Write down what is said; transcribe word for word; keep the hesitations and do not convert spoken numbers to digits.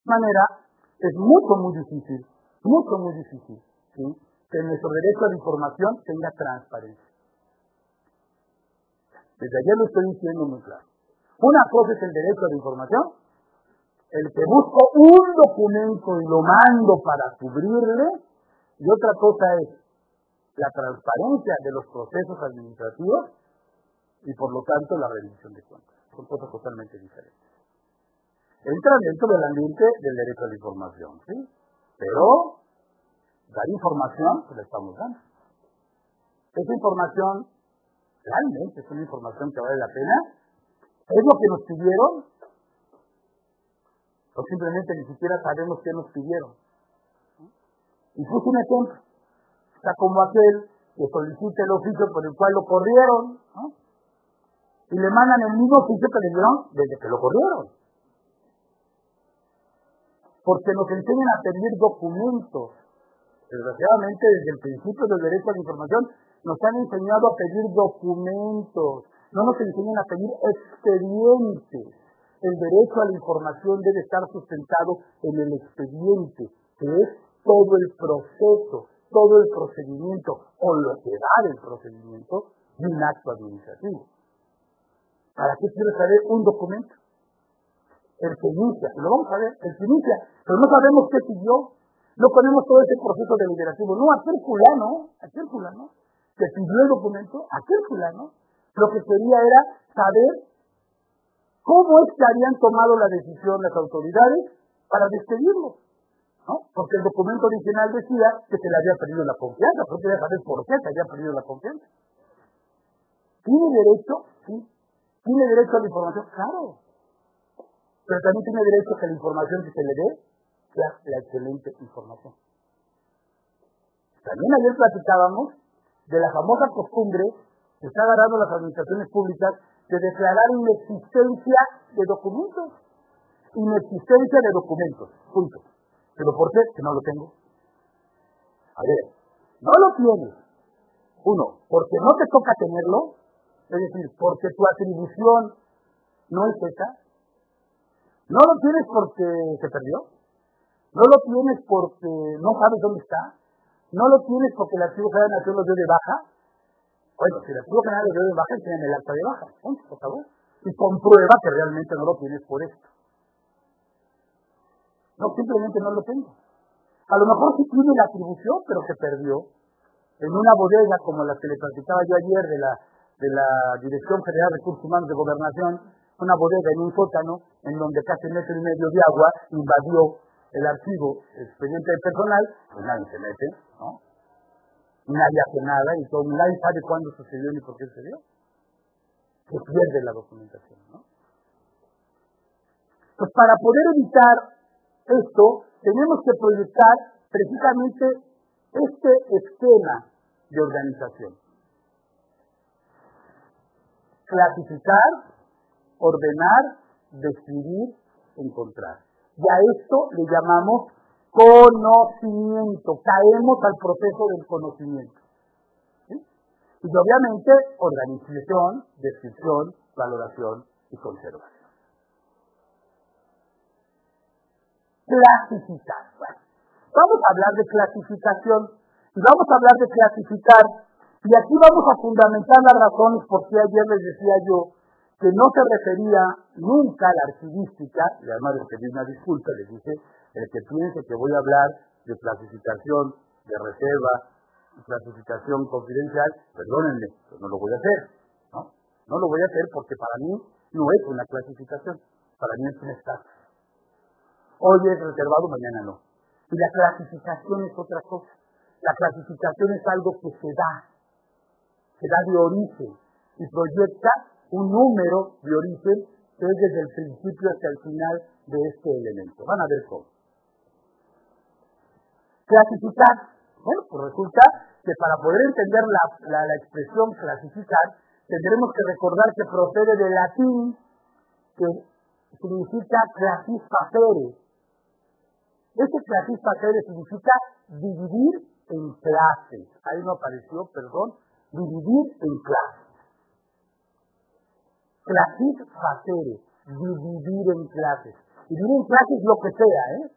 manera, es mucho, muy difícil, mucho, muy difícil, ¿sí?, que nuestro derecho a la información tenga transparencia. Desde ayer lo estoy diciendo muy claro. Una cosa es el derecho a la información, el que busco un documento y lo mando para cubrirle, y otra cosa es la transparencia de los procesos administrativos y por lo tanto la rendición de cuentas. Son cosas totalmente diferentes. Entran dentro del ambiente del derecho a la información, ¿sí? Pero dar información, pues la estamos dando. Esa información realmente es una información que vale la pena. ¿Es lo que nos pidieron? O simplemente ni siquiera sabemos qué nos pidieron. Y puse un ejemplo. Está como aquel que solicita el oficio por el cual lo corrieron, ¿no?, y le mandan el mismo oficio que le dieron desde que lo corrieron. Porque nos enseñan a pedir documentos. Desgraciadamente, desde el principio del derecho a la información, nos han enseñado a pedir documentos. No nos enseñan a pedir expedientes. El derecho a la información debe estar sustentado en el expediente, que es todo el proceso, todo el procedimiento, o lo que da del procedimiento de un acto administrativo. ¿Para qué quiero saber un documento? El que inicia, lo vamos a ver, el que inicia, pero no sabemos qué siguió, no ponemos todo ese proceso deliberativo. No, aquel fulano, aquel fulano, que pidió el documento, aquel fulano, lo que quería era saber cómo es que habían tomado la decisión las autoridades para despedirlo, ¿no? Porque el documento original decía que se le había perdido la confianza, pero quería saber por qué se había perdido la confianza. ¿Tiene derecho? Sí. ¿Tiene derecho a la información? Claro. Pero también tiene derecho a que la información que se le dé sea la excelente información. También ayer platicábamos de la famosa costumbre que está agarrando las administraciones públicas de declarar inexistencia de documentos. Inexistencia de documentos. Punto. ¿Pero por qué? Que no lo tengo. A ver, no lo tienes. Uno, porque no te toca tenerlo. Es decir, porque tu atribución no es esa. No lo tienes porque se perdió. No lo tienes porque no sabes dónde está. No lo tienes porque el Archivo General de Nación lo dio de baja. Bueno, si el Archivo General lo dio de baja, enseñan el acta de baja. Punto, por favor. Y comprueba que realmente no lo tienes por esto. No, simplemente no lo tengo. A lo mejor sí tiene la atribución, pero se perdió. En una bodega como la que le platicaba yo ayer de la, de la Dirección Federal de Recursos Humanos de Gobernación, una bodega en un sótano en donde casi un metro y medio de agua invadió el archivo expediente de personal, pues nadie se mete, ¿no? Nadie hace nada y todo, nadie sabe cuándo sucedió ni por qué sucedió. Se pierde la documentación, ¿no? Pues para poder evitar esto, tenemos que proyectar precisamente este esquema de organización. Clasificar, ordenar, describir, encontrar. Y a esto le llamamos conocimiento. Caemos al proceso del conocimiento. ¿Sí? Y obviamente, organización, descripción, valoración y conservación. Clasificar. Bueno, vamos a hablar de clasificación. Y vamos a hablar de clasificar. Y aquí vamos a fundamentar las razones por qué ayer les decía yo que no se refería nunca a la archivística, y además les pedí una disculpa, les dije, el que piense que voy a hablar de clasificación, de reserva, clasificación confidencial, perdónenme, pues no lo voy a hacer, ¿no? No lo voy a hacer porque para mí no es una clasificación, para mí es un estatus. Hoy es reservado, mañana no. Y la clasificación es otra cosa. La clasificación es algo que se da, se da de origen y proyecta un número de origen que es desde el principio hasta el final de este elemento. Van a ver cómo. Clasificar. Bueno, pues resulta que para poder entender la, la, la expresión clasificar, tendremos que recordar que procede del latín, que significa clasis facere. Este clasis facere significa dividir en clases. Ahí no apareció, perdón, dividir en clases. Clasis facere, dividir en clases. y vienen clases lo que sea, ¿eh?